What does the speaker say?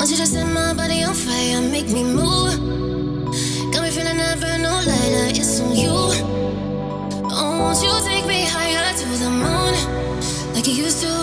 Want you to set my body on fire, make me move. Got me feeling never no lighter, it's on you. Oh, won't you take me higher to the moon, like you used to